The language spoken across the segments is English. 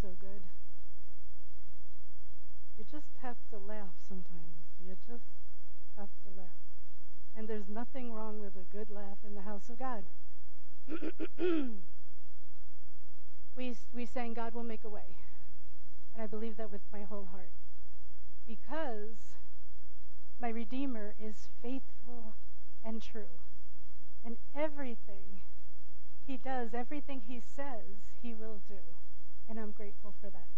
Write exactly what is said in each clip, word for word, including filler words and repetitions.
so good. You just have to laugh sometimes. You just have to laugh. And there's nothing wrong with a good laugh in the house of God. we, we sang, God will make a way. And I believe that with my whole heart. Because my Redeemer is faithful and true. And everything he does, everything he says, he will do. And I'm grateful for that.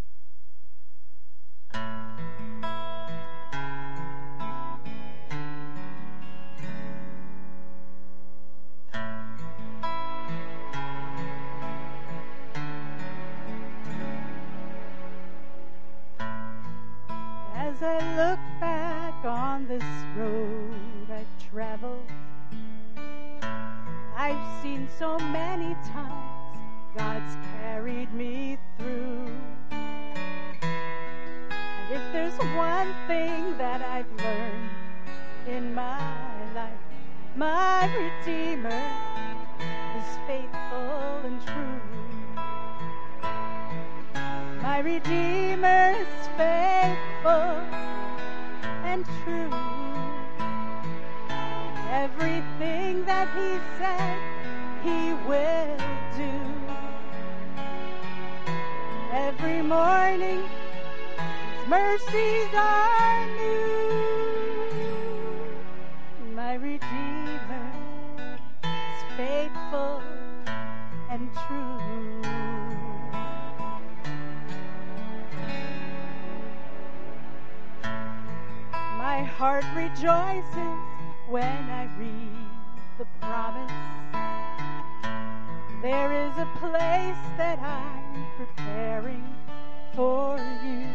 As I look back on this road I've traveled, I've seen so many times God's carried me through. And if there's one thing that I've learned in my life, my Redeemer is faithful and true. My Redeemer is faithful and true. Everything that he said, he will do. Every morning, his mercies are new. My Redeemer is faithful and true. My heart rejoices when I read the promise. There is a place that I'm preparing for you.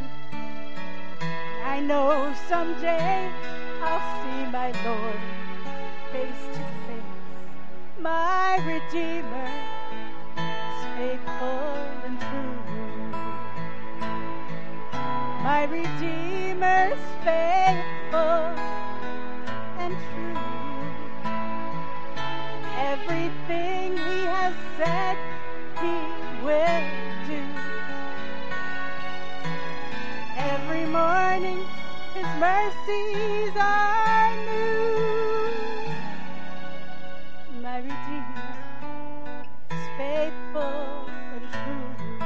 I know someday I'll see my Lord face to face. My Redeemer is faithful and true. My Redeemer is faithful and true. Everything he has said, he will do. Every morning, his mercies are new. My Redeemer is faithful and true.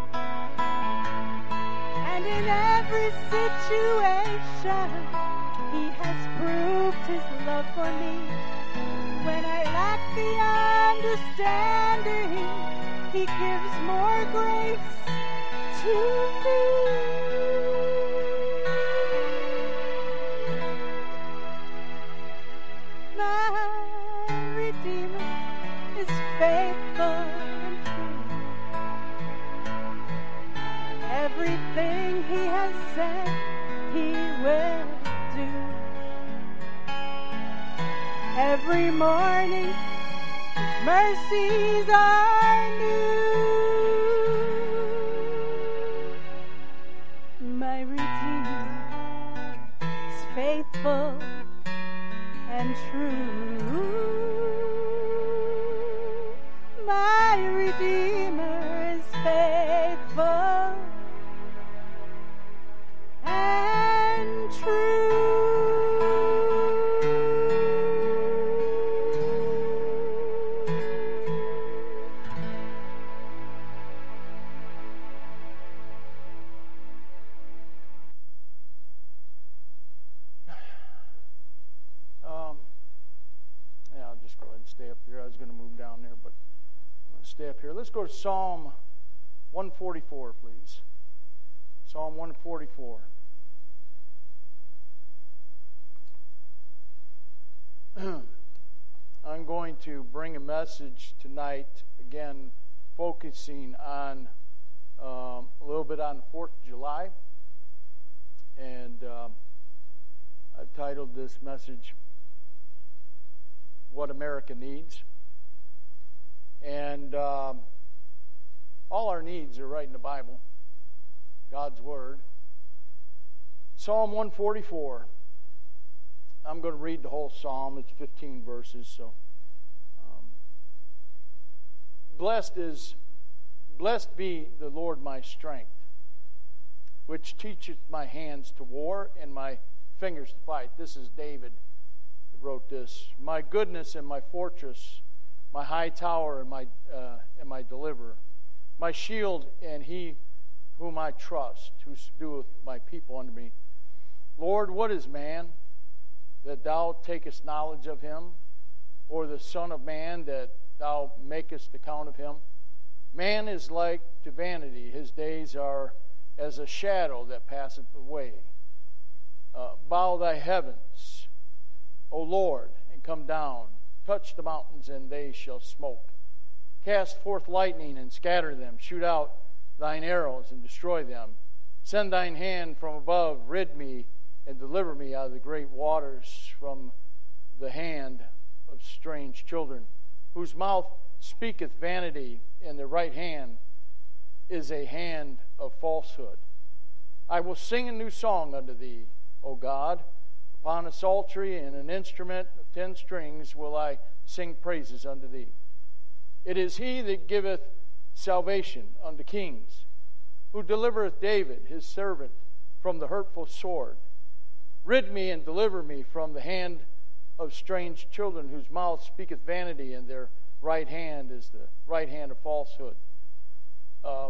And in every situation, he has proved his love for me. When I lack the understanding, he gives more grace to me. My Redeemer is faithful and true. Everything he has said, he will do. Every morning, his mercies are new. My Redeemer is faithful and true. My Redeemer is faithful and true. Stay up here. I was going to move down there, but I'm going to stay up here. Let's go to Psalm one forty-four, please. Psalm one forty-four. I'm going to bring a message tonight, again, focusing on um, a little bit on the fourth of July. And um, I've titled this message, What America Needs. And um, all our needs are right in the Bible, God's Word. Psalm one forty-four. I'm going to read the whole psalm. It's fifteen verses. So, um, blessed is Blessed be the Lord my strength, which teacheth my hands to war and my fingers to fight. This is David that wrote this. My goodness and my fortress, my high tower and my uh, and my deliverer, my shield and he whom I trust, who subdueth my people unto me. Lord, what is man, that thou takest knowledge of him, or the son of man, that thou makest account of him? Man is like to vanity. His days are as a shadow that passeth away. Uh, bow thy heavens, O Lord, and come down. Touch the mountains, and they shall smoke. Cast forth lightning, and scatter them. Shoot out thine arrows, and destroy them. Send thine hand from above. Rid me, and deliver me out of the great waters, from the hand of strange children, whose mouth speaketh vanity, and their right hand is a hand of falsehood. I will sing a new song unto thee, O God. Upon a psaltery and an instrument of ten strings will I sing praises unto thee. It is he that giveth salvation unto kings, who delivereth David his servant from the hurtful sword. Rid me and deliver me from the hand of strange children, whose mouth speaketh vanity, and their right hand is the right hand of falsehood. Um,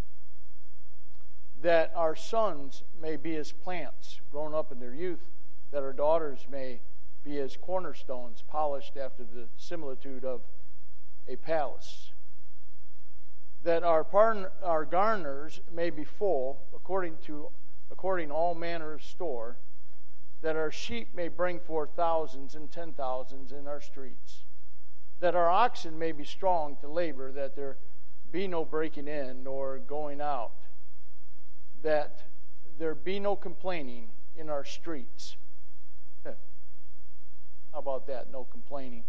that our sons may be as plants grown up in their youth, that our daughters may be as cornerstones polished after the similitude of a palace. That our partner, our garners may be full, according to according all manner of store, that our sheep may bring forth thousands and ten thousands in our streets, that our oxen may be strong to labor, that there be no breaking in nor going out, that there be no complaining in our streets. How about that? No complaining.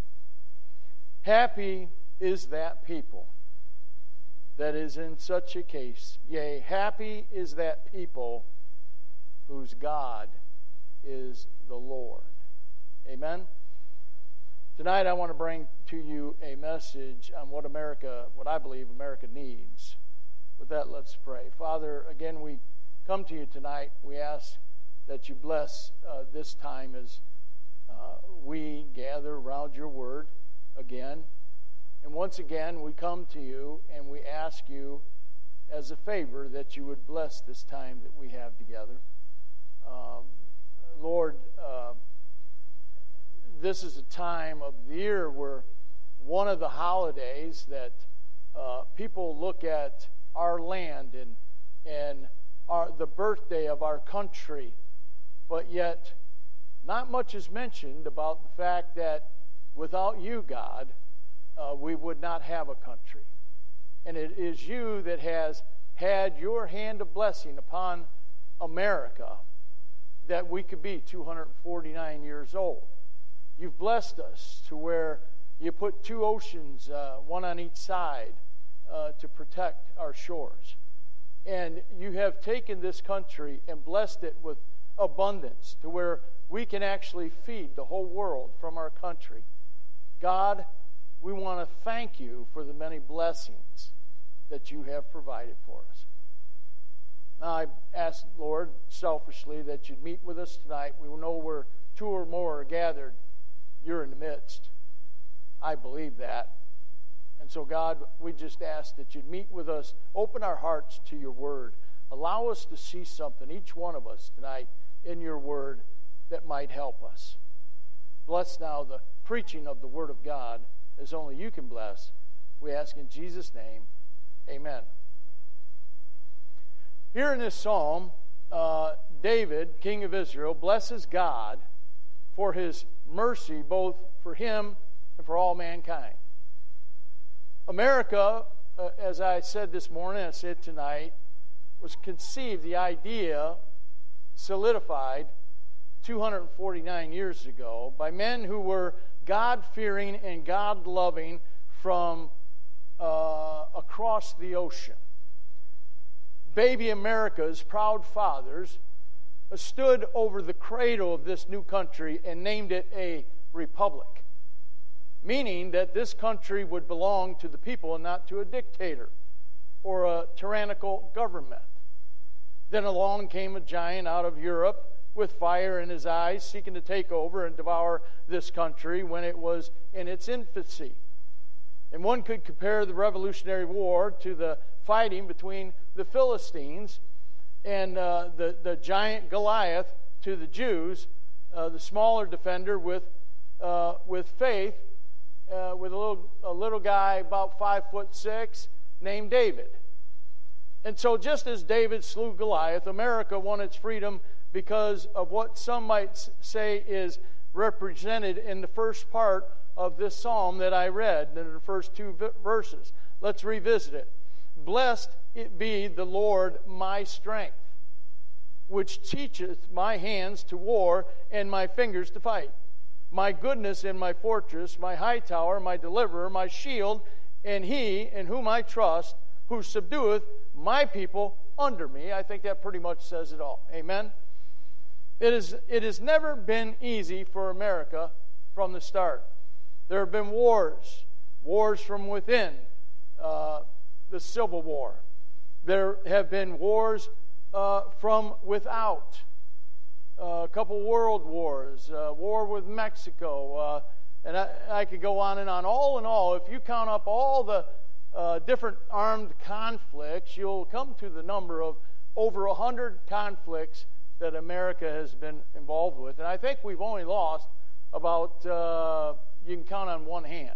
Happy is that people that is in such a case. Yea, happy is that people whose God is the Lord. Amen? Tonight I want to bring to you a message on what America, what I believe America needs. With that, let's pray. Father, again, we come to you tonight. We ask that you bless uh, this time as uh, we gather around your word again. And once again, we come to you and we ask you as a favor that you would bless this time that we have together. Um, Lord, uh, this is a time of the year where one of the holidays that uh, people look at our land and and our, the birthday of our country, but yet not much is mentioned about the fact that without you, God, uh, we would not have a country. And it is you that has had your hand of blessing upon America that we could be two hundred forty-nine years old. You've blessed us to where you put two oceans, uh, one on each side, uh, to protect our shores. And you have taken this country and blessed it with abundance to where we can actually feed the whole world from our country. God, we want to thank you for the many blessings that you have provided for us. Now I ask, Lord, selfishly, that you'd meet with us tonight. We will know where two or more are gathered, you're in the midst. I believe that. And so, God, we just ask that you'd meet with us, open our hearts to your word. Allow us to see something, each one of us tonight, in your word that might help us. Bless now the preaching of the word of God as only you can bless. We ask in Jesus' name, amen. Here in this psalm, uh, David, king of Israel, blesses God for his mercy, both for him and for all mankind. America, uh, as I said this morning, I said tonight, was conceived, the idea solidified two hundred forty-nine years ago by men who were God-fearing and God-loving from uh, across the ocean. Baby America's proud fathers stood over the cradle of this new country and named it a republic, meaning that this country would belong to the people and not to a dictator. or a tyrannical government. Then along came a giant out of Europe with fire in his eyes, seeking to take over and devour this country when it was in its infancy. And one could compare the Revolutionary War to the fighting between the Philistines and uh, the, the giant Goliath to the Jews, uh, the smaller defender with uh, with faith, uh, with a little a little guy about five foot six named David. And so, just as David slew Goliath, America won its freedom because of what some might say is represented in the first part of this psalm that I read, in the first two verses. Let's revisit it. Blessed it be the Lord my strength, which teacheth my hands to war and my fingers to fight. My goodness and my fortress, my high tower, my deliverer, my shield, and he in whom I trust, who subdueth my people under me. I think that pretty much says it all. Amen? It is, it has never been easy for America from the start. There have been wars, wars from within, uh, the Civil War. There have been wars uh, from without. Uh, a couple world wars, uh, war with Mexico, uh, and I, I could go on and on. All in all, if you count up all the uh, different armed conflicts, you'll come to the number of over a hundred conflicts that America has been involved with. And I think we've only lost about, uh, you can count on one hand.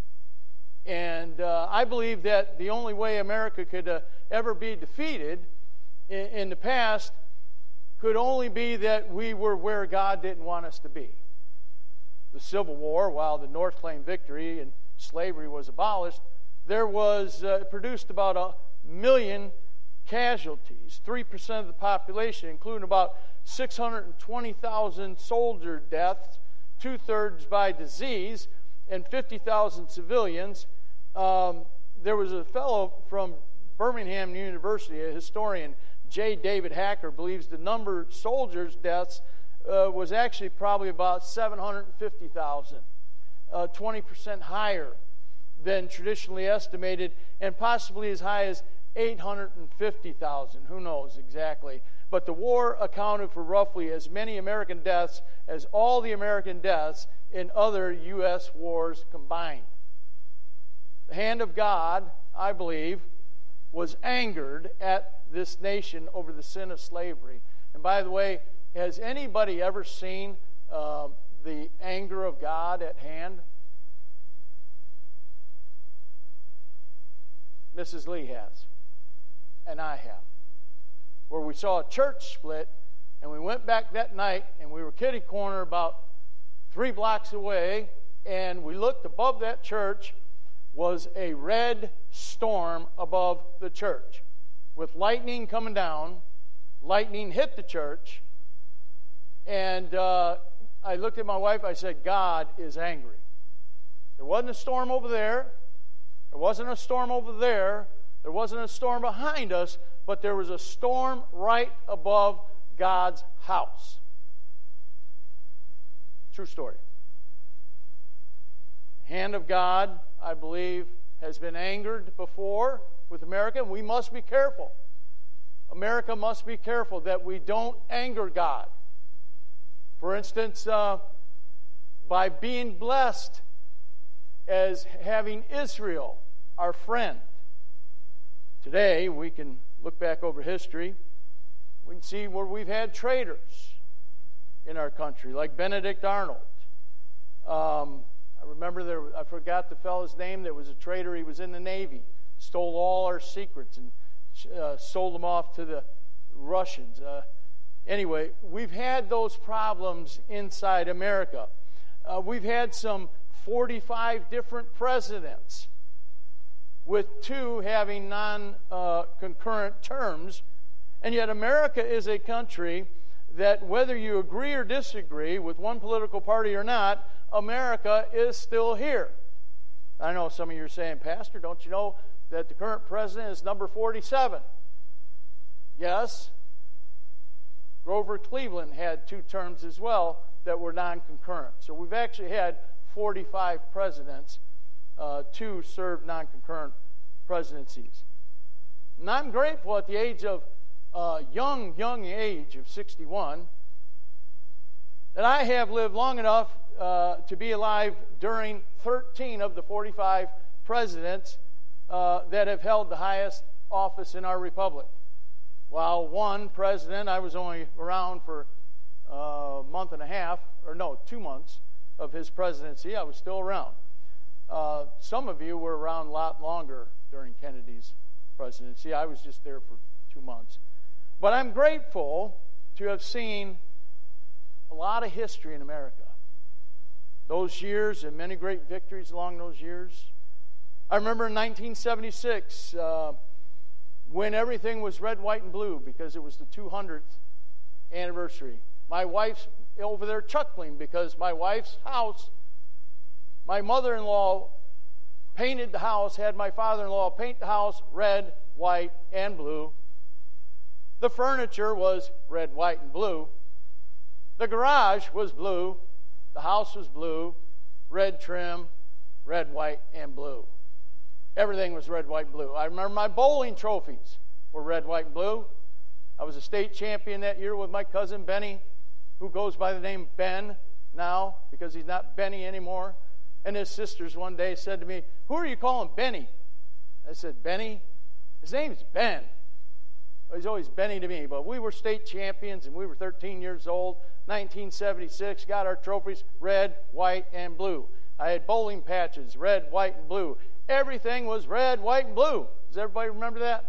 And uh, I believe that the only way America could uh, ever be defeated in, in the past could only be that we were where God didn't want us to be. The Civil War, while the North claimed victory and slavery was abolished, there was uh, produced about a million casualties, three percent of the population, including about six hundred twenty thousand soldier deaths, two-thirds by disease, and fifty thousand civilians. Um, there was a fellow from Birmingham University, a historian, J. David Hacker, believes the number of soldiers' deaths uh, was actually probably about seven hundred fifty thousand, uh, twenty percent higher than traditionally estimated, and possibly as high as eight hundred fifty thousand. Who knows exactly? But the war accounted for roughly as many American deaths as all the American deaths in other U S wars combined. The hand of God, I believe, was angered at this nation over the sin of slavery. And by the way, has anybody ever seen uh, the anger of God at hand? Missus Lee has, and I have. Where we saw a church split, and we went back that night, and we were kitty corner about three blocks away, and we looked above that church was a red storm above the church with lightning coming down. Lightning hit the church, and uh, I looked at my wife. I said, God is angry. There wasn't a storm over there. There wasn't a storm over there. There wasn't a storm behind us, but there was a storm right above God's house. True story. The hand of God, I believe, has been angered before with America, and we must be careful. America must be careful that we don't anger God. For instance, uh, by being blessed as having Israel, our friend. Today, we can look back over history. We can see where we've had traitors in our country, like Benedict Arnold. Um, I remember there. I forgot the fellow's name. There was a traitor. He was in the Navy, stole all our secrets, and uh, sold them off to the Russians. Uh, anyway, we've had those problems inside America. Uh, we've had some forty-five different presidents, with two having non-concurrent uh, terms. And yet America is a country that, whether you agree or disagree with one political party or not, America is still here. I know some of you are saying, Pastor, don't you know that the current president is number forty-seven? Yes. Grover Cleveland had two terms as well that were non-concurrent. So we've actually had forty-five presidents. Uh, two served non-concurrent presidencies. And I'm grateful at the age of uh, young, young age of sixty-one that I have lived long enough uh, to be alive during thirteen of the forty-five presidents uh, that have held the highest office in our republic. While one president, I was only around for a month and a half, or no, two months of his presidency, I was still around. Uh, some of you were around a lot longer during Kennedy's presidency. I was just there for two months. But I'm grateful to have seen a lot of history in America. Those years and many great victories along those years. I remember in nineteen seventy-six uh, when everything was red, white, and blue because it was the two hundredth anniversary. My wife's over there chuckling because my wife's house, my mother-in-law painted the house, had my father-in-law paint the house red, white, and blue. The furniture was red, white, and blue. The garage was blue. The house was blue, red trim, red, white, and blue. Everything was red, white, blue. I remember my bowling trophies were red, white, and blue. I was a state champion that year with my cousin Benny, who goes by the name Ben now because he's not Benny anymore. And his sisters one day said to me, "Who are you calling Benny?" I said, "Benny? His name's Ben." Well, he's always Benny to me. But we were state champions, and we were thirteen years old. nineteen seventy-six, got our trophies red, white, and blue. I had bowling patches, red, white, and blue. Everything was red, white, and blue. Does everybody remember that?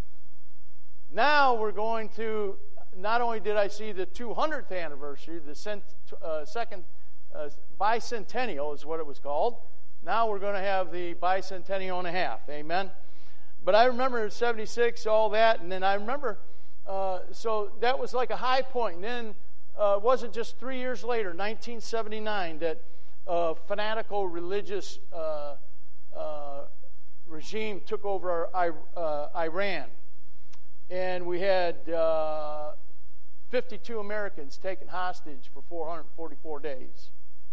Now we're going to, not only did I see the two hundredth anniversary, the cent, uh, second uh, bicentennial is what it was called. Now we're going to have the bicentennial and a half. Amen? But I remember in seventy-six, all that, and then I remember, uh, so that was like a high point. And then uh, it wasn't just three years later, nineteen seventy-nine, that a fanatical religious uh, uh, regime took over our, uh, Iran. And we had uh, fifty-two Americans taken hostage for four hundred forty-four days.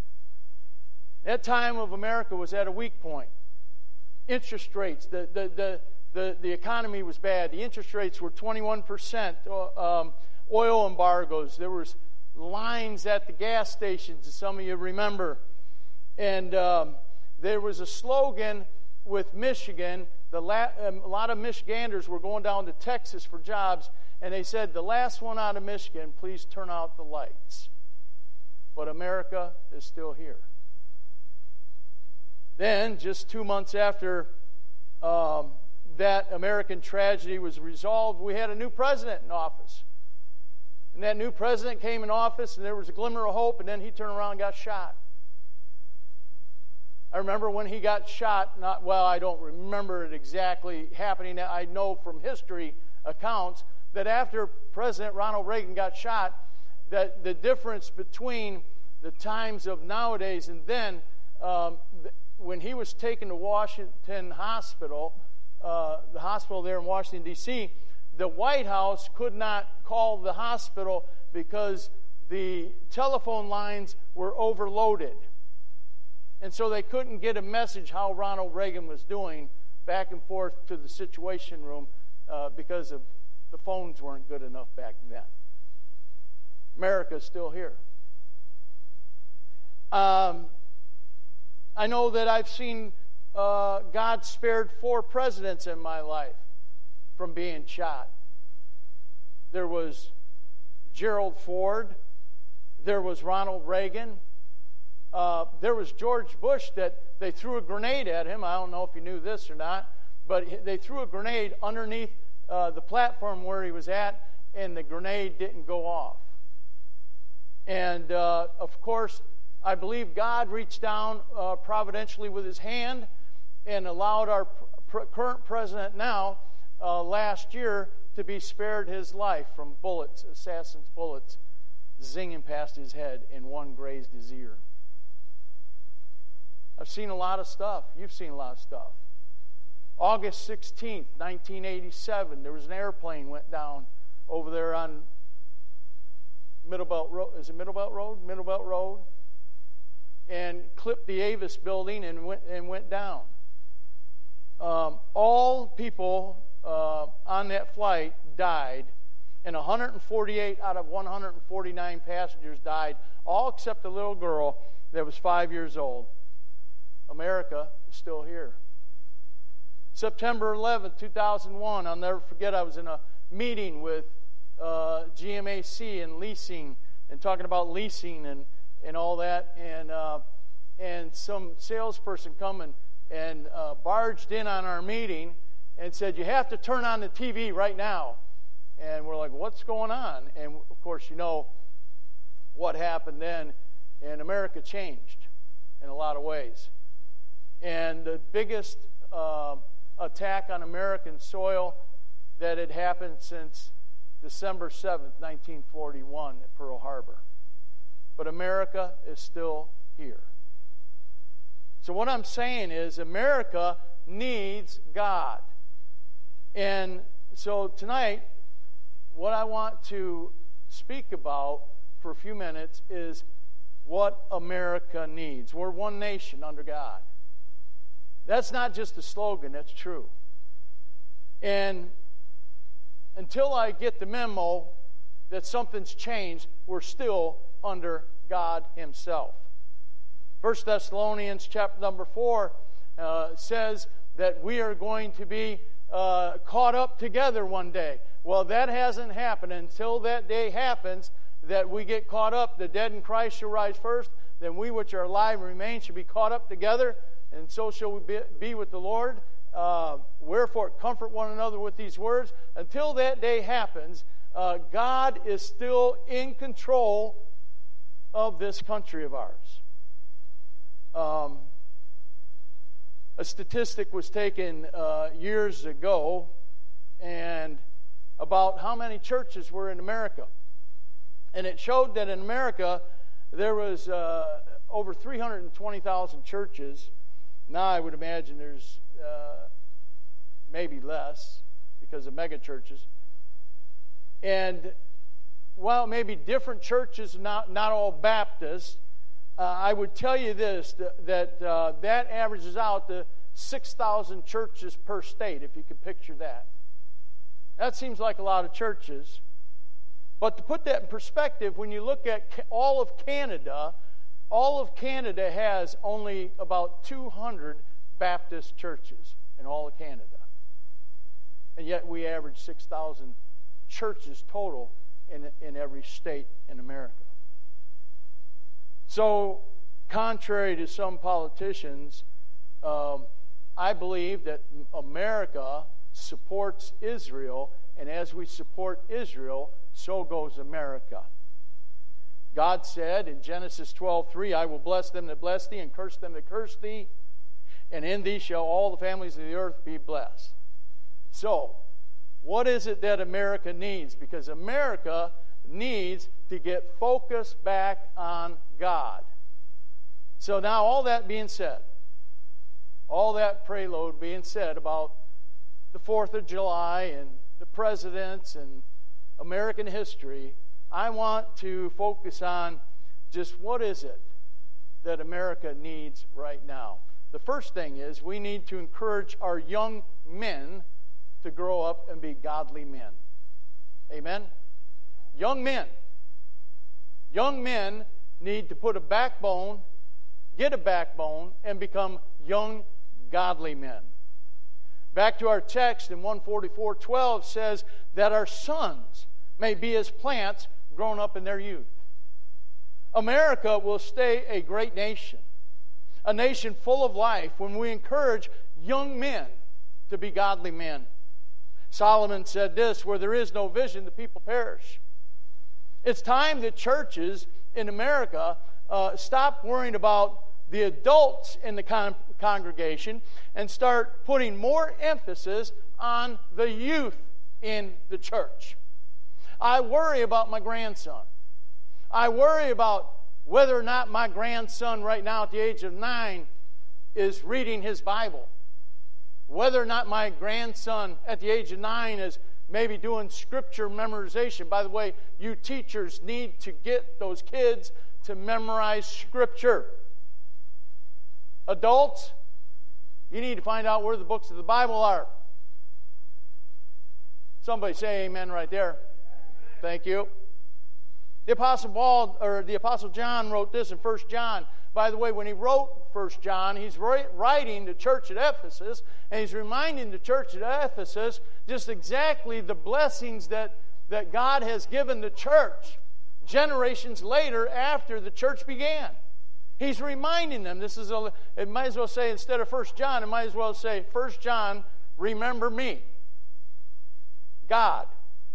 That time of America was at a weak point. Interest rates, the the the the, the economy was bad. The interest rates were twenty-one percent. Um, oil embargoes. There was lines at the gas stations, as some of you remember. And um, there was a slogan with Michigan. The la- um, a lot of Michiganders were going down to Texas for jobs, and they said, "The last one out of Michigan, please turn out the lights." But America is still here. Then, just two months after um, that American tragedy was resolved, we had a new president in office. And that new president came in office, and there was a glimmer of hope, and then he turned around and got shot. I remember when he got shot, not well, I don't remember it exactly happening. I know from history accounts that after President Ronald Reagan got shot, that the difference between the times of nowadays and then, um, when he was taken to Washington Hospital, uh, the hospital there in Washington, D C, the White House could not call the hospital because the telephone lines were overloaded. And so they couldn't get a message how Ronald Reagan was doing back and forth to the Situation Room uh, because of the phones weren't good enough back then. America's still here. Um, I know that I've seen uh, God spared four presidents in my life from being shot. There was Gerald Ford. There was Ronald Reagan. Uh, there was George Bush that they threw a grenade at him. I don't know if you knew this or not, but they threw a grenade underneath uh, the platform where he was at, and the grenade didn't go off. And, uh, of course, I believe God reached down uh, providentially with his hand and allowed our pr- current president now, uh, last year, to be spared his life from bullets, assassin's bullets, zinging past his head, and one grazed his ear. I've seen a lot of stuff. You've seen a lot of stuff. August sixteenth, nineteen eighty-seven, there was an airplane went down over there on Middlebelt Road. Is it Middlebelt Road? Middlebelt Road. And clipped the Avis building and went and went down. Um, all people uh, on that flight died, and one hundred forty-eight out of one hundred forty-nine passengers died, all except a little girl that was five years old. America is still here. September eleventh, two thousand one, I'll never forget, I was in a meeting with uh, G M A C and leasing, and talking about leasing and, and all that, and uh, and some salesperson come and, and uh, barged in on our meeting and said, "You have to turn on the T V right now." And we're like, "What's going on?" And of course, you know what happened then, and America changed in a lot of ways. And the biggest uh, attack on American soil that had happened since December seventh, nineteen forty-one at Pearl Harbor. But America is still here. So what I'm saying is America needs God. And so tonight, what I want to speak about for a few minutes is what America needs. We're one nation under God. That's not just a slogan, that's true. And until I get the memo that something's changed, we're still under God Himself. First Thessalonians chapter number four uh, says that we are going to be uh, caught up together one day. Well, that hasn't happened. Until that day happens, that we get caught up, the dead in Christ shall rise first, then we which are alive and remain shall be caught up together, and so shall we be, be with the Lord. Uh, wherefore, comfort one another with these words. Until that day happens, uh, God is still in control of this country of ours. Um, a statistic was taken uh, years ago, and about how many churches were in America. And it showed that in America, there was uh, over three hundred twenty thousand churches. Now I would imagine there's uh, maybe less because of mega churches. And while maybe different churches, not, not all Baptists, uh, I would tell you this, that that, uh, that averages out to six thousand churches per state, if you could picture that. That seems like a lot of churches. But to put that in perspective, when you look at all of Canada, all of Canada has only about two hundred Baptist churches in all of Canada. And yet we average six thousand churches total in, in every state in America. So, contrary to some politicians, um, I believe that America supports Israel, and as we support Israel, so goes America. God said in Genesis twelve three, "I will bless them that bless thee, and curse them that curse thee, and in thee shall all the families of the earth be blessed." So, what is it that America needs? Because America needs to get focused back on God. So now, all that being said, all that prelude being said about the fourth of July and the presidents and American history, I want to focus on just what is it that America needs right now. The first thing is we need to encourage our young men to grow up and be godly men. Amen? Young men. Young men need to put a backbone, get a backbone, and become young godly men. Back to our text in one forty-four twelve says that our sons may be as plants grown up in their youth. America will stay a great nation, a nation full of life when we encourage young men to be godly men. Solomon said this, "Where there is no vision, the people perish." It's time that churches in America uh, stop worrying about the adults in the con- congregation and start putting more emphasis on the youth in the church. I worry about my grandson. I worry about whether or not my grandson right now at the age of nine is reading his Bible. Whether or not my grandson at the age of nine is maybe doing scripture memorization. By the way, you teachers need to get those kids to memorize scripture. Adults, you need to find out where the books of the Bible are. Somebody say amen right there. Thank you. The Apostle Paul, or the Apostle John wrote this in First John. By the way, when he wrote First John, he's writing the church at Ephesus, and he's reminding the church at Ephesus just exactly the blessings that, that God has given the church generations later after the church began. He's reminding them. This is a, it might as well say, instead of First John, it might as well say, First John, remember me. God.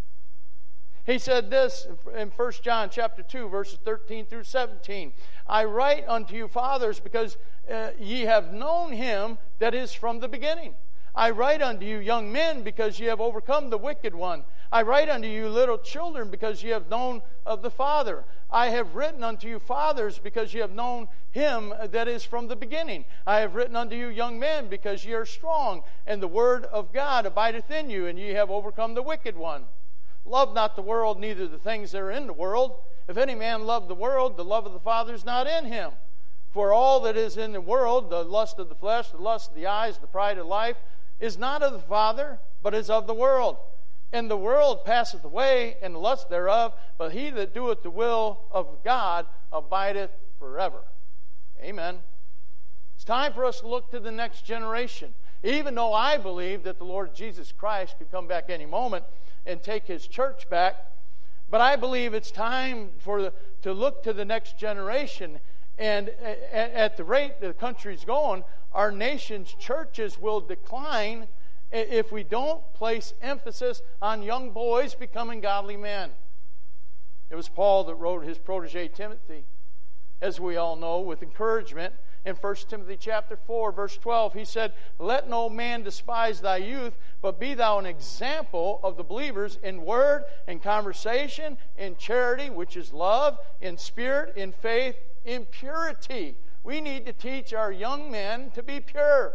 He said this in First John chapter two, verses thirteen through seventeen. I write unto you, fathers, because uh, ye have known him that is from the beginning. I write unto you, young men, because ye have overcome the wicked one. I write unto you, little children, because ye have known of the Father. I have written unto you, fathers, because ye have known him that is from the beginning. I have written unto you, young men, because ye are strong, and the word of God abideth in you, and ye have overcome the wicked one. Love not the world, neither the things that are in the world. If any man love the world, the love of the Father is not in him. For all that is in the world, the lust of the flesh, the lust of the eyes, the pride of life, is not of the Father, but is of the world. And the world passeth away, and the lust thereof, but he that doeth the will of God abideth forever. Amen. It's time for us to look to the next generation. Even though I believe that the Lord Jesus Christ could come back any moment and take his church back, but I believe it's time for the, to look to the next generation. And at, at the rate the country's going, our nation's churches will decline if we don't place emphasis on young boys becoming godly men. It was Paul that wrote his protege Timothy, as we all know, with encouragement. In First Timothy chapter four, verse twelve, he said, let no man despise thy youth, but be thou an example of the believers in word, in conversation, in charity, which is love, in spirit, in faith, in purity. We need to teach our young men to be pure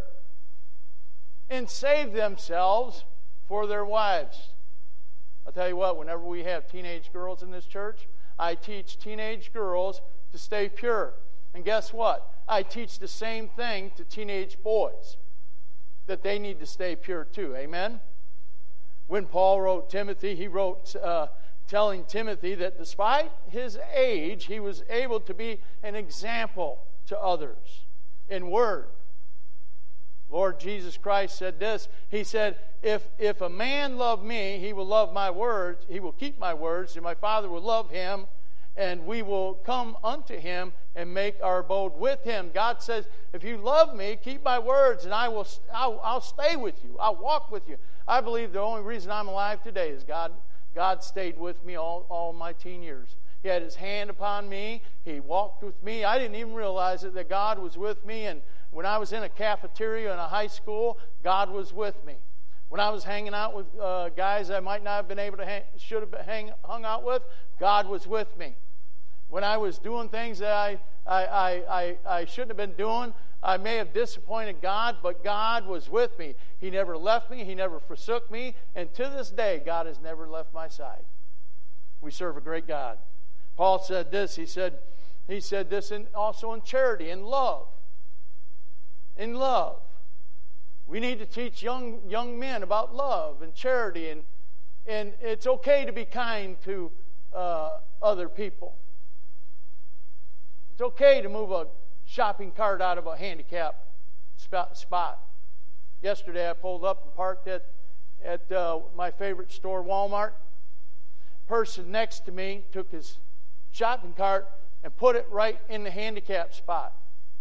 and save themselves for their wives. I'll tell you what, whenever we have teenage girls in this church, I teach teenage girls to stay pure. And guess what? I teach the same thing to teenage boys, that they need to stay pure too. Amen? When Paul wrote Timothy, he wrote uh, telling Timothy that despite his age, he was able to be an example to others in word. Lord Jesus Christ said this. He said, if, if a man love me, he will love my words. He will keep my words, and my Father will love him, and we will come unto him and make our abode with him. God says, if you love me, keep my words, and I will, I'll, I'll stay with you. I'll walk with you. I believe the only reason I'm alive today is God, God stayed with me all, all my teen years. He had his hand upon me. He walked with me. I didn't even realize it, that God was with me. And when I was in a cafeteria in a high school, God was with me. When I was hanging out with uh, guys I might not have been able to hang, should have been hang, hung out with, God was with me. When I was doing things that I, I, I, I, I shouldn't have been doing, I may have disappointed God, but God was with me. He never left me. He never forsook me. And to this day, God has never left my side. We serve a great God. Paul said this. He said, he said this in, also in charity, in love. In love. We need to teach young young men about love and charity, and and it's okay to be kind to uh, other people. It's okay to move a shopping cart out of a handicap spot. Yesterday I pulled up and parked at at uh, my favorite store, Walmart. Person next to me took his shopping cart and put it right in the handicap spot.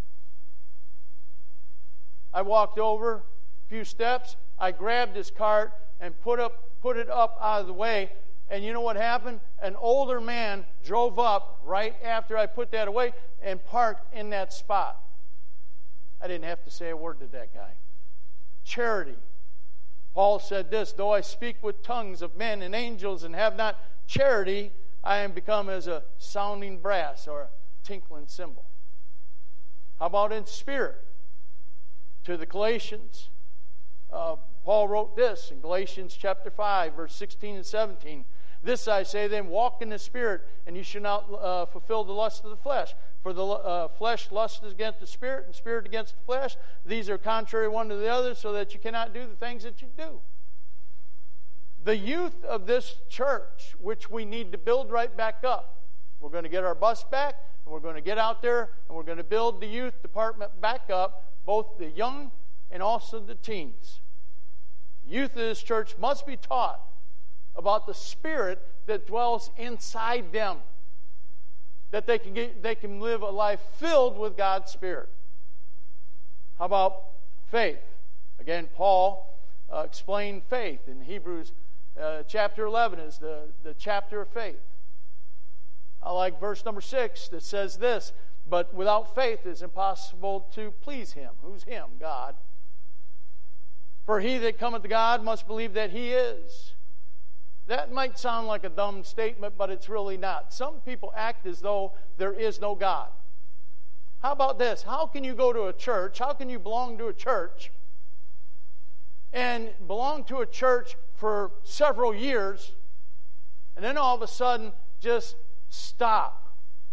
I walked over a few steps. I grabbed his cart and put up, put it up out of the way. And you know what happened? An older man drove up right after I put that away and parked in that spot. I didn't have to say a word to that guy. Charity. Paul said this, though I speak with tongues of men and angels and have not charity, I am become as a sounding brass or a tinkling cymbal. How about in spirit? To the Galatians, uh, Paul wrote this in Galatians chapter five, verse sixteen and seventeen. This I say then, walk in the Spirit, and you shall not uh, fulfill the lust of the flesh. For the uh, flesh lusts against the Spirit, and Spirit against the flesh. These are contrary one to the other, so that you cannot do the things that you do. The youth of this church, which we need to build right back up. We're going to get our bus back, and we're going to get out there, and we're going to build the youth department back up, both the young and also the teens. Youth of this church must be taught about the Spirit that dwells inside them, that they can get, they can live a life filled with God's Spirit. How about faith? Again, Paul uh, explained faith in Hebrews uh, chapter eleven is the, the chapter of faith. I like verse number six that says this, but without faith it is impossible to please Him. Who's Him? God. For he that cometh to God must believe that He is. That might sound like a dumb statement, but it's really not. Some people act as though there is no God. How about this? How can you go to a church? How can you belong to a church and belong to a church for several years and then all of a sudden just stop?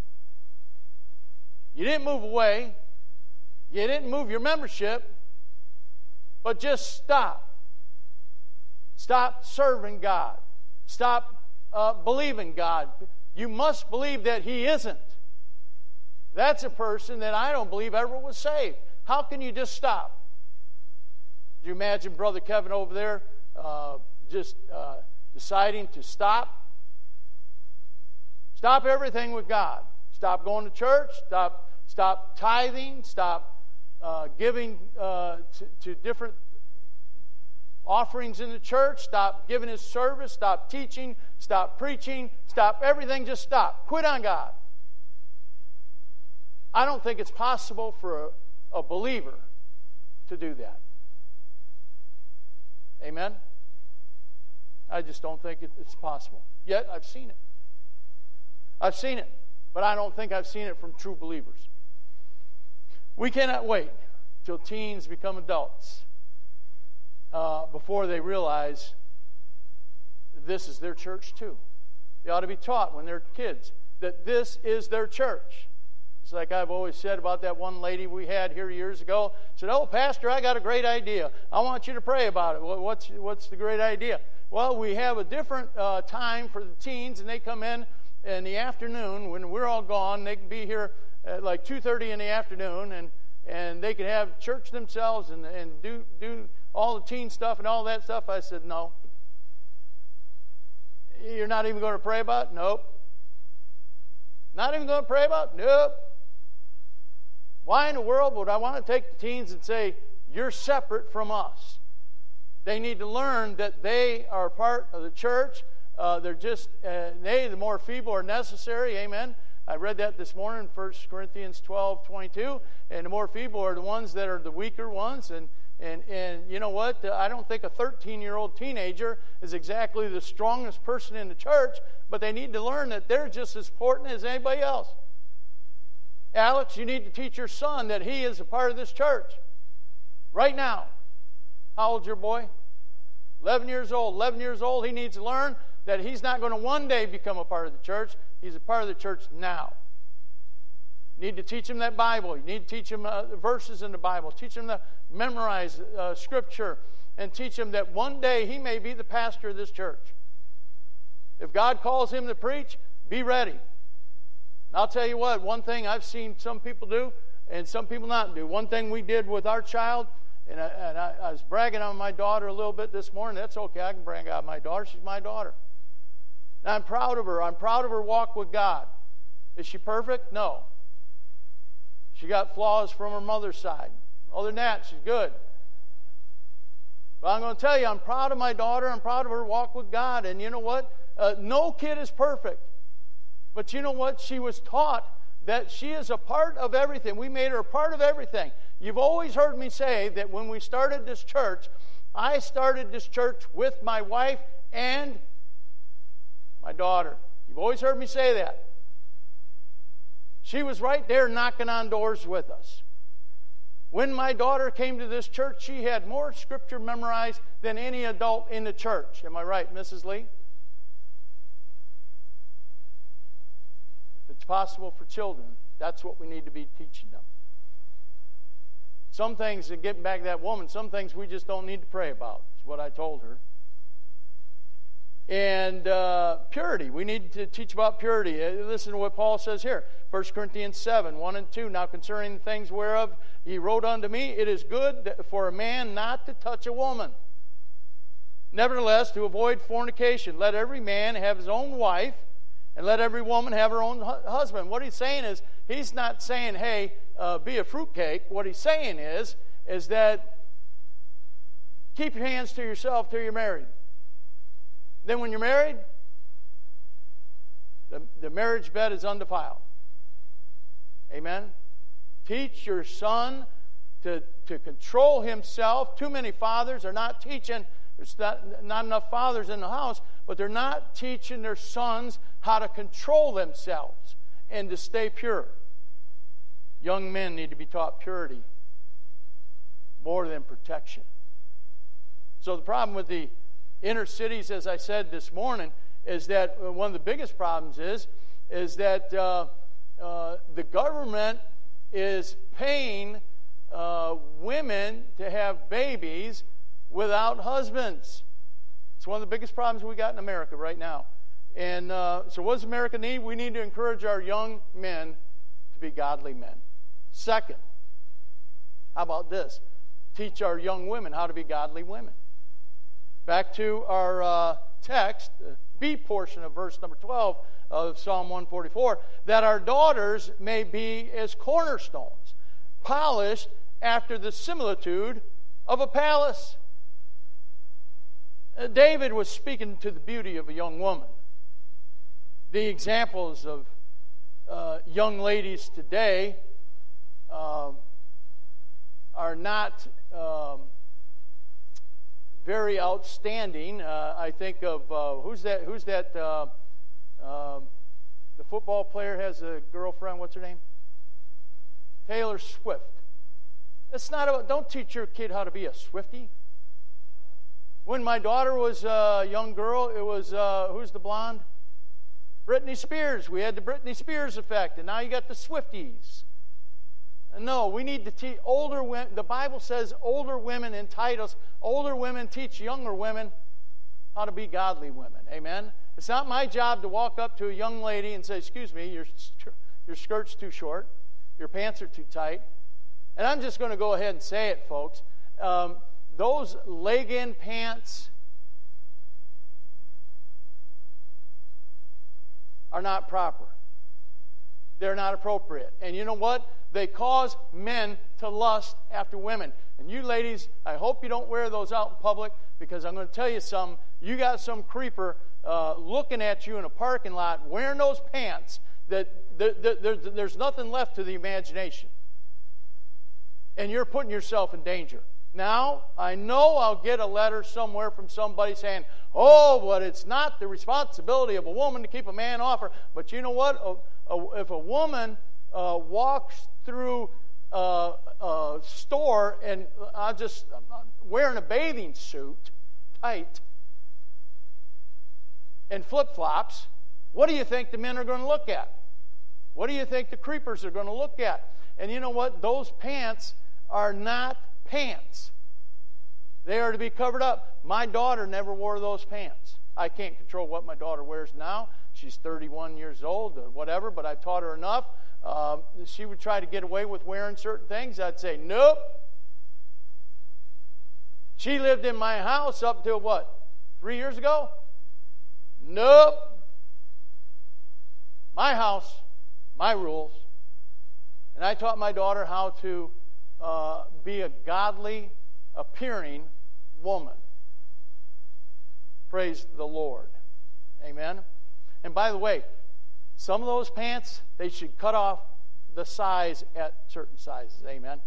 You didn't move away. You didn't move your membership, but just stop. Stop serving God. Stop uh, believing God. You must believe that He isn't. That's a person that I don't believe ever was saved. How can you just stop? Do you imagine Brother Kevin over there uh, just uh, deciding to stop? Stop everything with God. Stop going to church. Stop, stop tithing. Stop uh, giving uh, to, to different offerings in the church. Stop giving His service. Stop teaching. Stop preaching. Stop everything. Just stop. Quit on God. I don't think it's possible for a, a believer to do that. Amen? I just don't think it, it's possible. Yet, I've seen it. I've seen it. But I don't think I've seen it from true believers. We cannot wait till teens become adults uh, before they realize this is their church too. They ought to be taught when they're kids that this is their church. It's like I've always said about that one lady we had here years ago. Said, "Oh, Pastor, I got a great idea. I want you to pray about it." Well, what's what's the great idea? Well, we have a different uh, time for the teens, and they come in in the afternoon when we're all gone. They can be here at like two thirty in the afternoon, and, and they can have church themselves and, and do, do all the teen stuff and all that stuff. I said, no. You're not even going to pray about it? Nope. Not even going to pray about it? Nope. Why in the world would I want to take the teens and say, you're separate from us? They need to learn that they are part of the church. Uh, they're just, uh, they, the more feeble are necessary. Amen. I read that this morning, First Corinthians twelve twenty-two. And the more feeble are the ones that are the weaker ones. And, and, and you know what? I don't think a thirteen-year-old teenager is exactly the strongest person in the church, but they need to learn that they're just as important as anybody else. Alex, you need to teach your son that he is a part of this church. Right now. How old's your boy? eleven years old. eleven years old, he needs to learn that he's not going to one day become a part of the church. He's a part of the church now. You need to teach him that Bible. You need to teach him uh, verses in the Bible. Teach him to memorize uh, Scripture. And teach him that one day he may be the pastor of this church. If God calls him to preach, be ready. And I'll tell you what, one thing I've seen some people do and some people not do. One thing we did with our child, and I, and I, I was bragging on my daughter a little bit this morning. That's okay. I can brag on my daughter. She's my daughter. And I'm proud of her. I'm proud of her walk with God. Is she perfect? No. She got flaws from her mother's side. Other than that, she's good. But I'm going to tell you, I'm proud of my daughter. I'm proud of her walk with God. And you know what? Uh, no kid is perfect. But you know what? She was taught that she is a part of everything. We made her a part of everything. You've always heard me say that when we started this church, I started this church with my wife and my daughter. You've always heard me say that. She was right there knocking on doors with us. When my daughter came to this church, she had more Scripture memorized than any adult in the church. Am I right, Missus Lee? If it's possible for children, that's what we need to be teaching them. Some things, and getting back to that woman, some things we just don't need to pray about, is what I told her. And uh, purity. We need to teach about purity. Uh, listen to what Paul says here. First Corinthians seven, one and two. Now concerning the things whereof he wrote unto me, it is good for a man not to touch a woman. Nevertheless, to avoid fornication, let every man have his own wife, and let every woman have her own hu- husband. What he's saying is, he's not saying, hey, uh, be a fruitcake. What he's saying is, is that keep your hands to yourself till you're married. Then when you're married, the, the marriage bed is undefiled. Amen? Teach your son to, to control himself. Too many fathers are not teaching. There's not, not enough fathers in the house, but they're not teaching their sons how to control themselves and to stay pure. Young men need to be taught purity more than protection. So the problem with the inner cities, as I said this morning, is that one of the biggest problems is, is that uh, uh, the government is paying uh, women to have babies without husbands. It's one of the biggest problems we got in America right now. And uh, so what does America need? We need to encourage our young men to be godly men. Second, how about this? Teach our young women how to be godly women. Back to our uh, text, the B portion of verse number twelve of Psalm one forty-four, that our daughters may be as cornerstones, polished after the similitude of a palace. Uh, David was speaking to the beauty of a young woman. The examples of uh, young ladies today um, are not um, very outstanding. Uh, I think of uh, who's that? Who's that? Uh, um, the football player has a girlfriend. What's her name? Taylor Swift. It's not about. Don't teach your kid how to be a Swiftie. When my daughter was a young girl, it was uh, who's the blonde? Britney Spears. We had the Britney Spears effect, and now you got the Swifties. No, we need to teach older women. The Bible says older women in titles. Older women teach younger women how to be godly women. Amen? It's not my job to walk up to a young lady and say, excuse me, your, your skirt's too short. Your pants are too tight. And I'm just going to go ahead and say it, folks. Um, those leg-in pants are not proper. They're not appropriate. And you know what? They cause men to lust after women. And you ladies, I hope you don't wear those out in public, because I'm going to tell you something. You got some creeper uh, looking at you in a parking lot wearing those pants that there, there, there's nothing left to the imagination. And you're putting yourself in danger. Now, I know I'll get a letter somewhere from somebody saying, oh, but it's not the responsibility of a woman to keep a man off her. But you know what? A, a, if a woman uh, walks through a, a store and I just I'm wearing a bathing suit, tight, and flip-flops, what do you think the men are going to look at? What do you think the creepers are going to look at? And you know what? Those pants are not pants. They are to be covered up. My daughter never wore those pants. I can't control what my daughter wears now. She's thirty-one years old or whatever, but I taught her enough. Um, she would try to get away with wearing certain things. I'd say, nope. She lived in my house up till what? Three years ago? Nope. My house, my rules. And I taught my daughter how to uh, be a godly appearing woman. Praise the Lord. Amen. And by the way, some of those pants, they should cut off the size at certain sizes. Amen.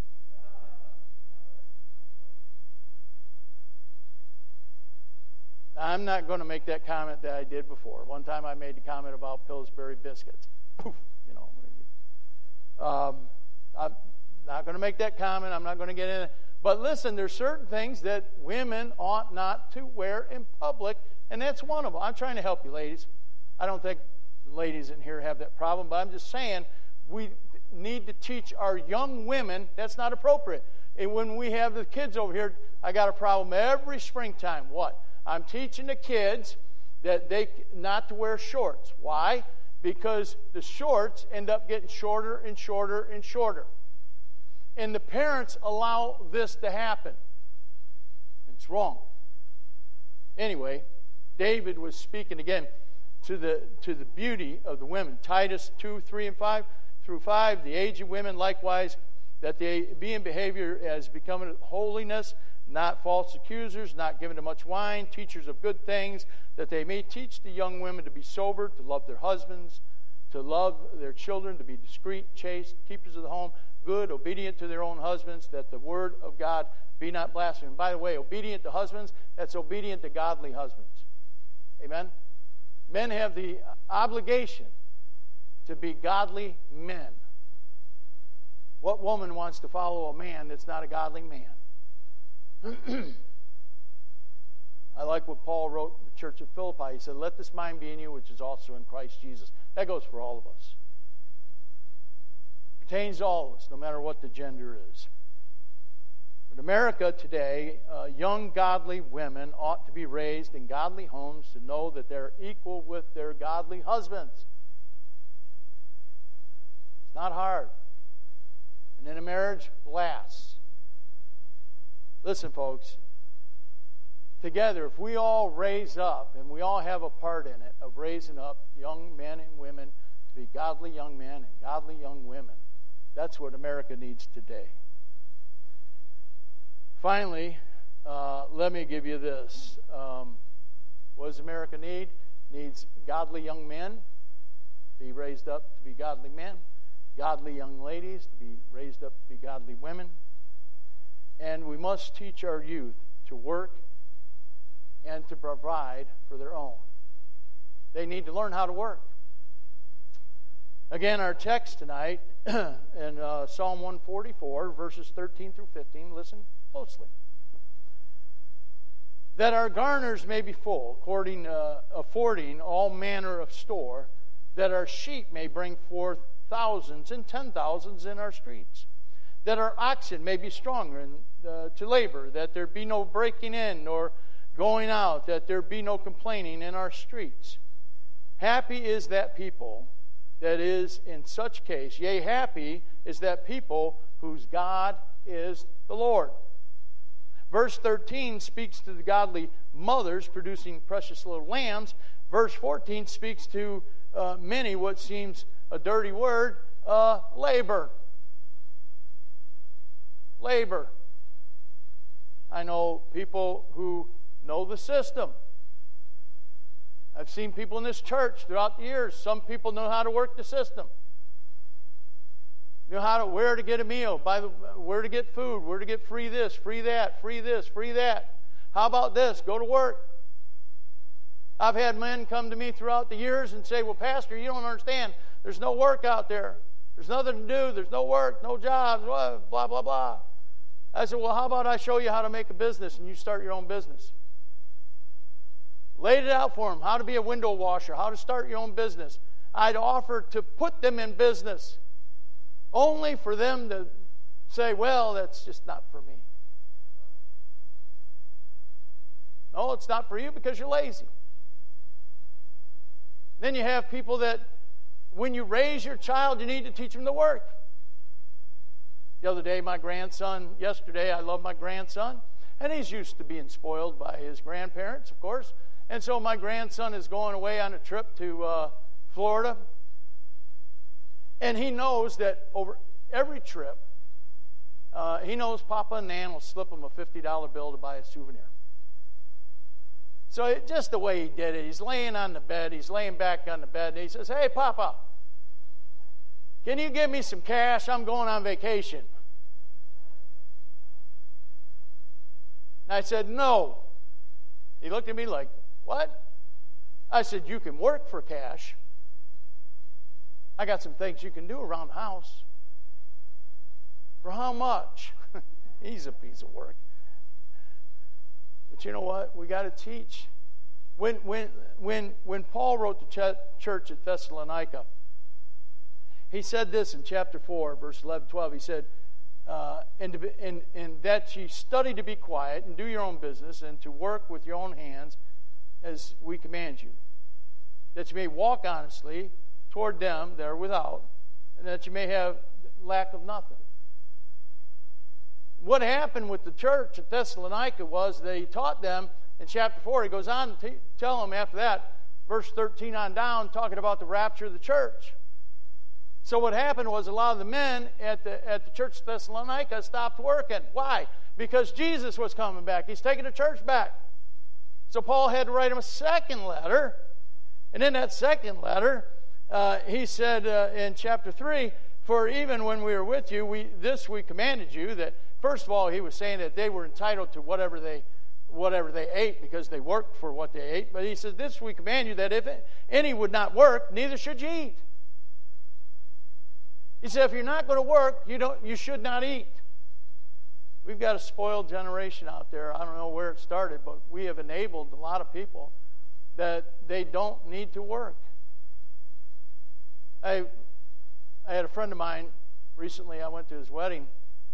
I'm not going to make that comment that I did before. One time I made the comment about Pillsbury biscuits. Poof, you know. Um, I'm not going to make that comment. I'm not going to get in it. But listen, there's certain things that women ought not to wear in public, and that's one of them. I'm trying to help you, ladies. I don't think ladies in here have that problem, but I'm just saying we need to teach our young women that's not appropriate. And when we have the kids over here, I got a problem every springtime. What? I'm teaching the kids that they not to wear shorts. Why? Because the shorts end up getting shorter and shorter and shorter. And the parents allow this to happen. It's wrong. Anyway, David was speaking again to the to the beauty of the women. Titus two, three, and five through five, the age of women likewise, that they be in behavior as becoming holiness, not false accusers, not given to much wine, teachers of good things, that they may teach the young women to be sober, to love their husbands, to love their children, to be discreet, chaste, keepers of the home, good, obedient to their own husbands, that the word of God be not blasphemed. By the way, obedient to husbands, that's obedient to godly husbands. Amen? Men have the obligation to be godly men. What woman wants to follow a man that's not a godly man? I like what Paul wrote to the church of Philippi. He said, let this mind be in you, which is also in Christ Jesus. That goes for all of us. It pertains to all of us, no matter what the gender is. But America today, uh, young godly women ought to be raised in godly homes to know that they're equal with their godly husbands. It's not hard. And then a marriage lasts. Listen, folks, together, if we all raise up, and we all have a part in it, of raising up young men and women to be godly young men and godly young women, that's what America needs today. Finally, uh, let me give you this. Um, what does America need? It needs godly young men to be raised up to be godly men, godly young ladies to be raised up to be godly women. And we must teach our youth to work and to provide for their own. They need to learn how to work. Again, our text tonight in uh, Psalm one forty-four, verses thirteen through fifteen. Listen closely. That our garners may be full, according, uh, affording all manner of store, that our sheep may bring forth thousands and ten thousands in our streets, that our oxen may be stronger in, uh, to labor, that there be no breaking in nor going out, that there be no complaining in our streets. Happy is that people that is in such case, yea, happy is that people whose God is the Lord. Verse thirteen speaks to the godly mothers producing precious little lambs. Verse fourteen speaks to uh, many what seems a dirty word, uh, labor. Labor. I know people who know the system. I've seen people in this church throughout the years. Some people know how to work the system. Know how to where to get a meal, by the, where to get food, where to get free this, free that, free this, free that. How about this? Go to work. I've had men come to me throughout the years and say, well, Pastor, you don't understand. There's no work out there. There's nothing to do. There's no work, no jobs, blah, blah, blah, blah. I said, well, how about I show you how to make a business and you start your own business? Laid it out for them, how to be a window washer, how to start your own business. I'd offer to put them in business, only for them to say, well, that's just not for me. No, it's not for you because you're lazy. Then you have people that when you raise your child, you need to teach them to work. The other day, my grandson, yesterday, I love my grandson, and he's used to being spoiled by his grandparents, of course. And so my grandson is going away on a trip to uh, Florida. And he knows that over every trip, uh, he knows Papa and Nan will slip him a fifty dollar bill to buy a souvenir. So it, just the way he did it, he's laying on the bed, he's laying back on the bed, and he says, hey, Papa, can you give me some cash? I'm going on vacation. And I said, no. He looked at me like, what? I said, you can work for cash. I got some things you can do around the house. For how much? He's a piece of work. But you know what? We got to teach. When when when when Paul wrote the church at Thessalonica, he said this in chapter four, verse eleven, twelve. He said, uh, and, to be, and, and that ye study to be quiet and do your own business and to work with your own hands, as we command you, that you may walk honestly toward them that are without, and that you may have lack of nothing. What happened with the church at Thessalonica was they taught them in chapter four. He goes on to tell them after that, verse thirteen on down, talking about the rapture of the church. So what happened was a lot of the men at the at the church of Thessalonica stopped working. Why? Because Jesus was coming back. He's taking the church back. So Paul had to write him a second letter. And in that second letter, uh, he said uh, in chapter three, for even when we were with you, we this we commanded you, that first of all, he was saying that they were entitled to whatever they whatever they ate because they worked for what they ate. But he says, this we command you, that if any would not work, neither should you eat. He said, if you're not going to work, you don't you should not eat. We've got a spoiled generation out there. I don't know where it started, but we have enabled a lot of people that they don't need to work. I I had a friend of mine recently. I went to his wedding,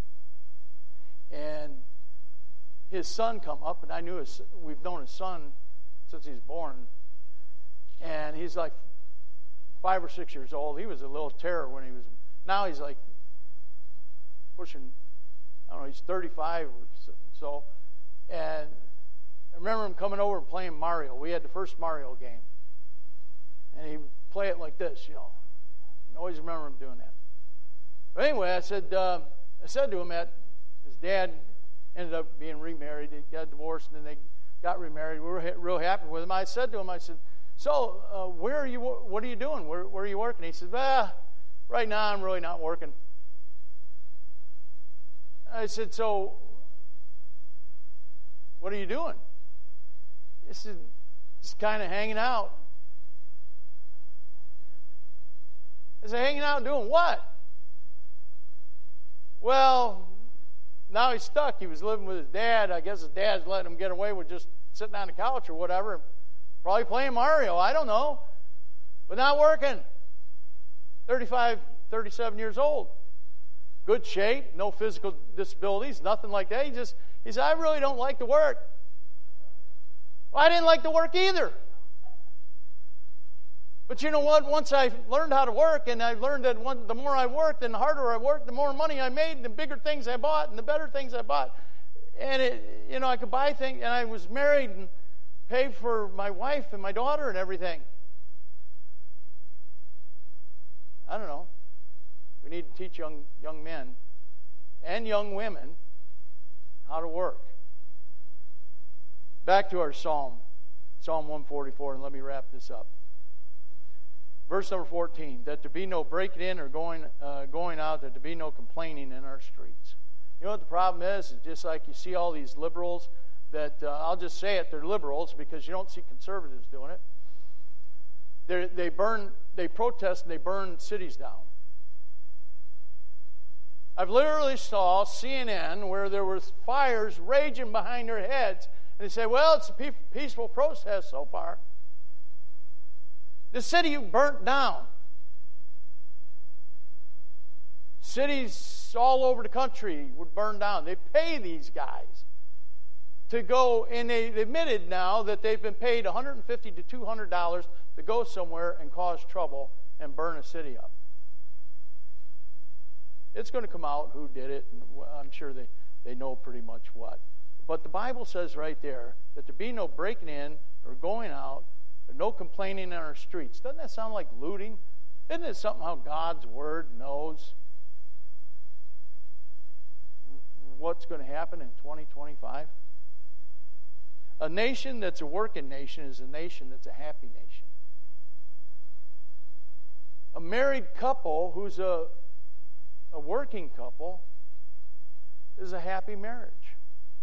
and his son come up, and I knew his. We've known his son since he's born, and he's like five or six years old. He was a little terror when he was. Now he's like pushing. I don't know. He's thirty-five or so, and I remember him coming over and playing Mario. We had the first Mario game, and he'd play it like this, you know. I always remember him doing that. But anyway, I said, uh, I said to him that his dad ended up being remarried. He got divorced, and then they got remarried. We were ha- real happy with him. I said to him, I said, so uh, where are you? What are you doing? Where, where are you working? He said, ah, right now I'm really not working. I said, so what are you doing? He said, just kind of hanging out. I said, hanging out doing what? Well, now he's stuck. He was living with his dad. I guess his dad's letting him get away with just sitting on the couch or whatever. Probably playing Mario. I don't know. But not working. thirty-five, thirty-seven years old. Good shape, no physical disabilities, nothing like that. He just, he said, I really don't like to work. Well, I didn't like to work either. But you know what? Once I learned how to work, and I learned that one, the more I worked and the harder I worked, the more money I made, and the bigger things I bought, and the better things I bought. And, it, you know, I could buy things, and I was married and paid for my wife and my daughter and everything. I don't know. We need to teach young young men and young women how to work. Back to our psalm, Psalm one forty-four, and let me wrap this up. Verse number fourteen, that there be no breaking in or going uh, going out, that there be no complaining in our streets. You know what the problem is? It's just like you see all these liberals that, uh, I'll just say it, they're liberals because you don't see conservatives doing it. They're, they burn, they protest and they burn cities down. I've literally saw C N N where there was fires raging behind their heads, and they say, well, it's a peaceful protest so far. The city burnt down. Cities all over the country would burn down. They pay these guys to go, and they admitted now that they've been paid one hundred fifty to two hundred dollars to go somewhere and cause trouble and burn a city up. It's going to come out who did it, and I'm sure they, they know pretty much what. But the Bible says right there that there be no breaking in or going out, or no complaining in our streets. Doesn't that sound like looting? Isn't it something how God's Word knows what's going to happen in twenty twenty-five? A nation that's a working nation is a nation that's a happy nation. A married couple who's a A working couple is a happy marriage.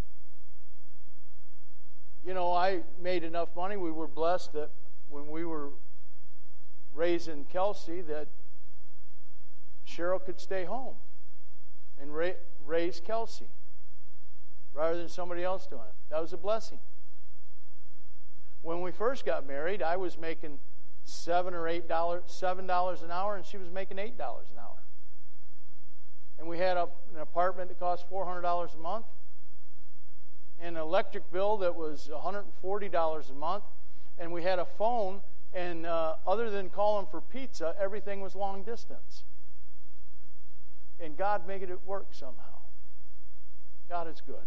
You know, I made enough money. We were blessed that when we were raising Kelsey, that Cheryl could stay home and ra- raise Kelsey rather than somebody else doing it. That was a blessing. When we first got married, I was making seven or eight dollars, seven dollars an hour, and she was making eight dollars an hour. And we had a, an apartment that cost four hundred dollars a month, and an electric bill that was one hundred forty dollars a month, and we had a phone, and uh, other than calling for pizza, everything was long distance. And God made it work somehow. God is good.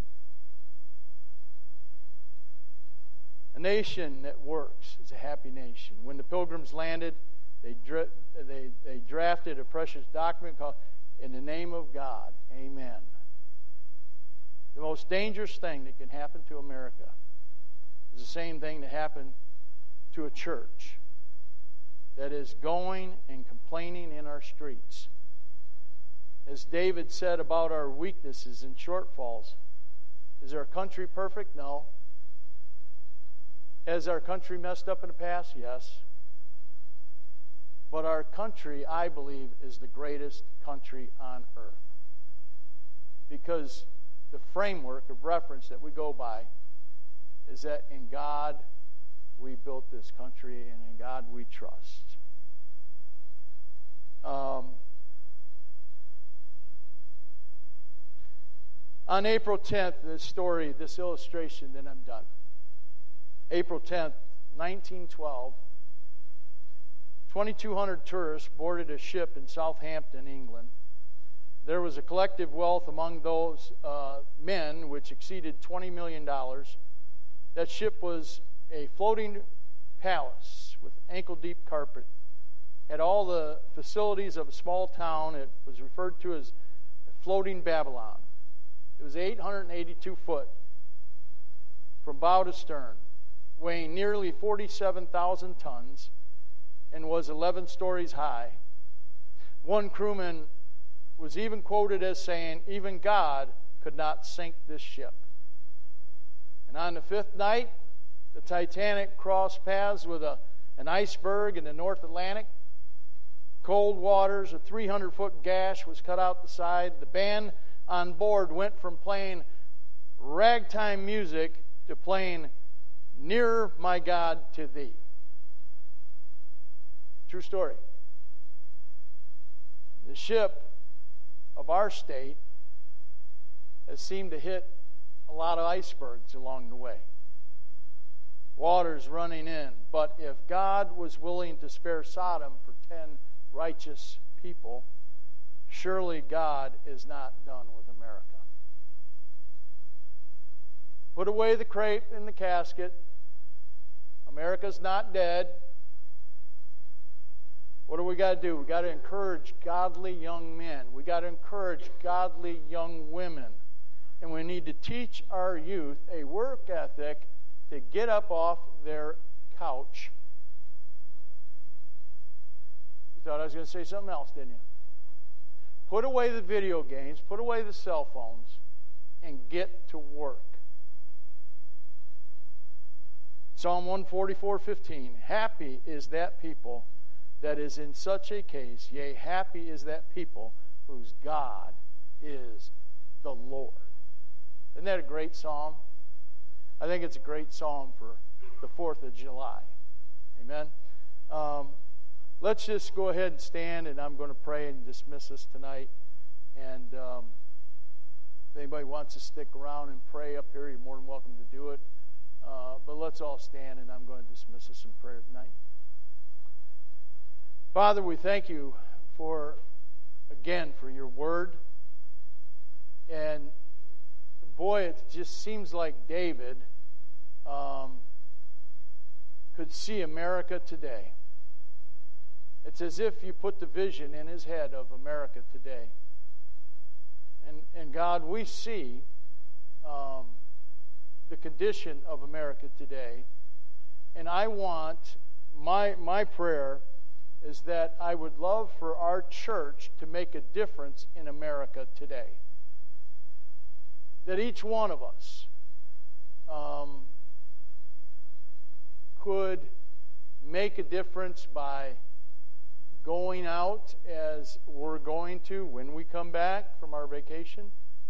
A nation that works is a happy nation. When the Pilgrims landed, they, dra- they, they drafted a precious document called "In the Name of God, Amen." The most dangerous thing that can happen to America is the same thing that happened to a church that is going and complaining in our streets. As David said about our weaknesses and shortfalls, is our country perfect? No. Has our country messed up in the past? Yes. But our country, I believe, is the greatest country on earth. Because the framework of reference that we go by is that in God we built this country, and in God we trust. Um, on April tenth, this story, this illustration, then I'm done. April tenth, nineteen twelve, twenty-two hundred tourists boarded a ship in Southampton, England. There was a collective wealth among those uh, men which exceeded twenty million dollars. That ship was a floating palace with ankle-deep carpet. Had all the facilities of a small town. It was referred to as floating Babylon. It was eight hundred eighty-two foot from bow to stern, weighing nearly forty-seven thousand tons, and was eleven stories high. One crewman was even quoted as saying, "Even God could not sink this ship." And on the fifth night, the Titanic crossed paths with a, an iceberg in the North Atlantic. Cold waters, a three hundred foot gash was cut out the side. The band on board went from playing ragtime music to playing "Nearer, My God, to Thee." True story. The ship of our state has seemed to hit a lot of icebergs along the way. Waters running in. But if God was willing to spare Sodom for ten righteous people, surely God is not done with America. Put away the crepe in the casket. America's not dead. What do we got to do? We got to encourage godly young men. We got to encourage godly young women. And we need to teach our youth a work ethic to get up off their couch. You thought I was going to say something else, didn't you? Put away the video games, put away the cell phones, and get to work. Psalm one forty-four fifteen. Happy is that people that is in such a case, yea, happy is that people whose God is the Lord. Isn't that a great psalm? I think it's a great psalm for the fourth of July. Amen? Um, let's just go ahead and stand, and I'm going to pray and dismiss us tonight. And um, if anybody wants to stick around and pray up here, you're more than welcome to do it. Uh, but let's all stand, and I'm going to dismiss us in prayer tonight. Father, we thank you for, again, for your word. And boy, it just seems like David um, could see America today. It's as if you put the vision in his head of America today. And, and God, we see um, the condition of America today. And I want, my my prayer is that I would love for our church to make a difference in America today. That each one of us um, could make a difference by going out as we're going to when we come back from our vacation,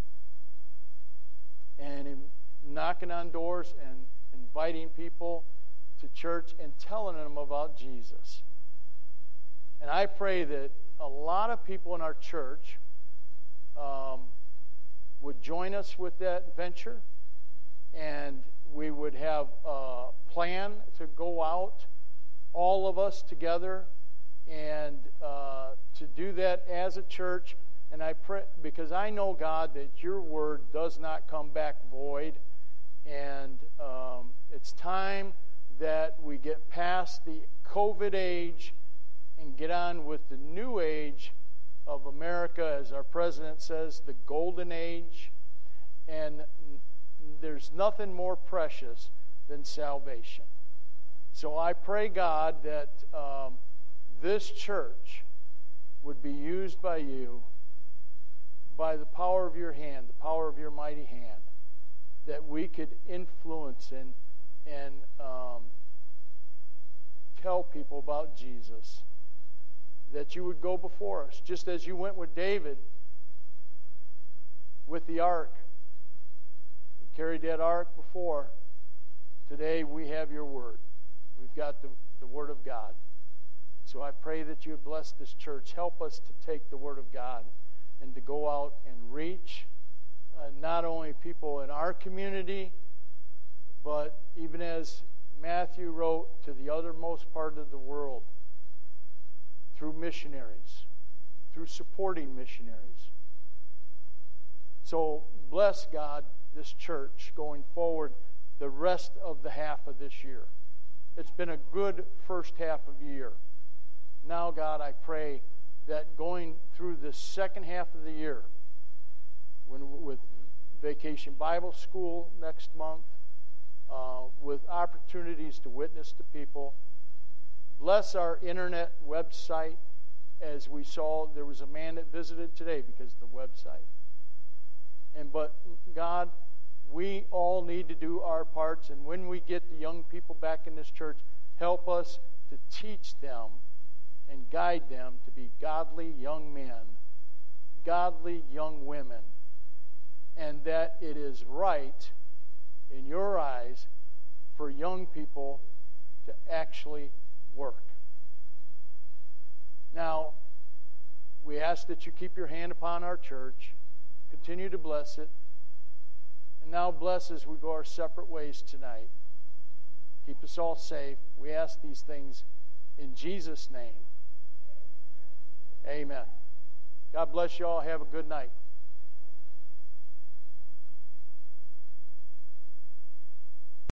and in knocking on doors and inviting people to church and telling them about Jesus. And I pray that a lot of people in our church um, would join us with that venture, and we would have a plan to go out, all of us together, and uh, to do that as a church. And I pray, because I know, God, that your word does not come back void. And um, it's time that we get past the COVID age and get on with the new age of America, as our president says, the golden age. And there's nothing more precious than salvation. So I pray, God, that um, this church would be used by you by the power of your hand, the power of your mighty hand, that we could influence and, and um, tell people about Jesus, that you would go before us, just as you went with David with the ark. You carried that ark before. Today we have your word. We've got the, the word of God. So I pray that you would bless this church. Help us to take the word of God and to go out and reach uh, not only people in our community, but even as Matthew wrote, to the uttermost part of the world, through missionaries, through supporting missionaries. So bless, God, this church going forward the rest of the half of this year. It's been a good first half of the year. Now, God, I pray that going through the second half of the year, when with Vacation Bible School next month, uh, with opportunities to witness to people, bless our internet website. As we saw, there was a man that visited today because of the website. And but God, we all need to do our parts, and when we get the young people back in this church, help us to teach them and guide them to be godly young men, godly young women, and that it is right in your eyes for young people to actually work. Now, we ask that you keep your hand upon our church, continue to bless it, and now bless as we go our separate ways tonight. Keep us all safe. We ask these things in Jesus' name. Amen. God bless you all. Have a good night.